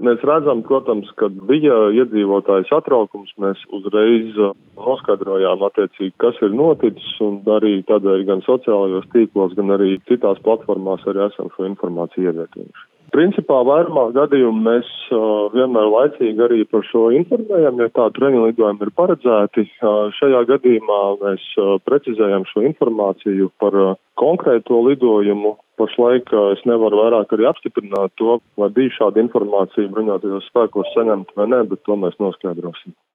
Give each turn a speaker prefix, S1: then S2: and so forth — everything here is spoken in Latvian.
S1: Mēs redzam, protams, kad bija iedzīvotāju satraukums, mēs uzreiz noskaidrojām attiecīgi, kas ir noticis, un arī tādēļ gan sociālajos tīklos, gan arī citās platformās arī esam šo informāciju ievietojuši. Principā vairumā gadījumu mēs vienmēr laicīgi arī par šo informējam, ja tādu treniņu lidojumi ir paredzēti. Šajā gadījumā mēs precizējam šo informāciju par konkrēto lidojumu. Pašlaik es nevaru vairāk arī apstiprināt to, vai bija šāda informācija bruņotajos spēkos saņemta vai ne, bet to mēs noskaidrosim.